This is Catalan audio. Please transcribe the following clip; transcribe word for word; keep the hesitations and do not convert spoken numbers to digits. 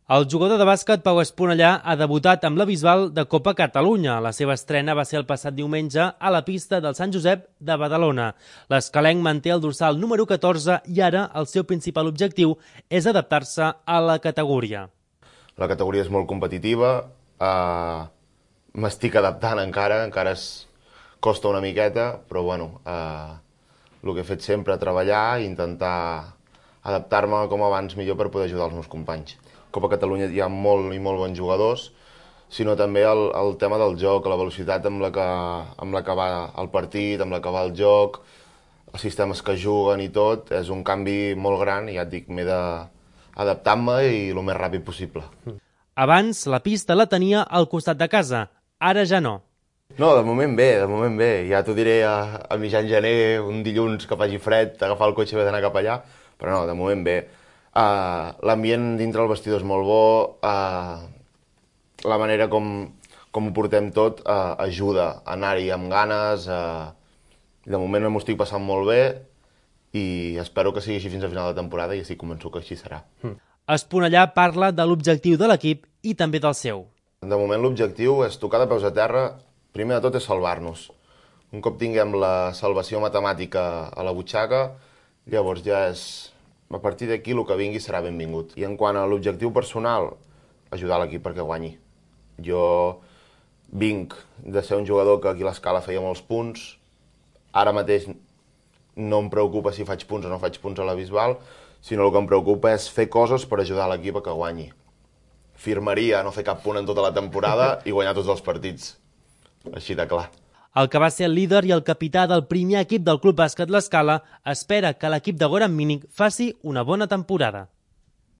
El jugador de bàsquet Pau Esponellà ha debutat amb la Bisbal de Copa Catalunya. La seva estrena va ser el passat diumenge a la pista del Sant Josep de Badalona. L'escalenc manté el dorsal número catorze i ara el seu principal objectiu és adaptar-se a la categoria. La categoria és molt competitiva, eh, m'estic adaptant encara, encara es costa una miqueta, però bueno, eh, el que he fet sempre, treballar i intentar adaptar-me com abans millor per poder ajudar els meus companys. A Copa Catalunya hi ha molt i molt bons jugadors, sinó també el, el tema del joc, la velocitat amb la, que, amb la que va el partit, amb la que va el joc, els sistemes que juguen i tot, és un canvi molt gran i ja et dic, m'he d'adaptar-me i el més ràpid possible. Abans la pista la tenia al costat de casa, ara ja no. No, de moment bé, de moment bé. Ja t'ho diré a, a mitjan gener, un dilluns que faci fred, agafar el cotxe i haver d'anar cap allà, però no, de moment bé. Uh, L'ambient dintre el vestidor és molt bo, uh, la manera com, com ho portem tot uh, ajuda a anar-hi amb ganes, uh, de moment m'ho estic passant molt bé i espero que sigui així fins a final de temporada i estic convençut que així serà. Mm. Esponellà parla de l'objectiu de l'equip i també del seu. De moment l'objectiu és tocar de peus a terra, primer de tot és salvar-nos. Un cop tinguem la salvació matemàtica a la butxaca, llavors ja és... A partir d'aquí el que vingui serà benvingut. I en quant a l'objectiu personal, ajudar l'equip perquè guanyi. Jo vinc de ser un jugador que aquí a l'Escala feia molts punts, ara mateix no em preocupa si faig punts o no faig punts a la Bisbal, sinó el que em preocupa és fer coses per ajudar l'equip a que guanyi. Firmaria no fer cap punt en tota la temporada i guanyar tots els partits. Així de clar. El que va ser el líder i el capità del primer equip del Club Bàsquet L'Escala espera que l'equip de Goran Minic faci una bona temporada.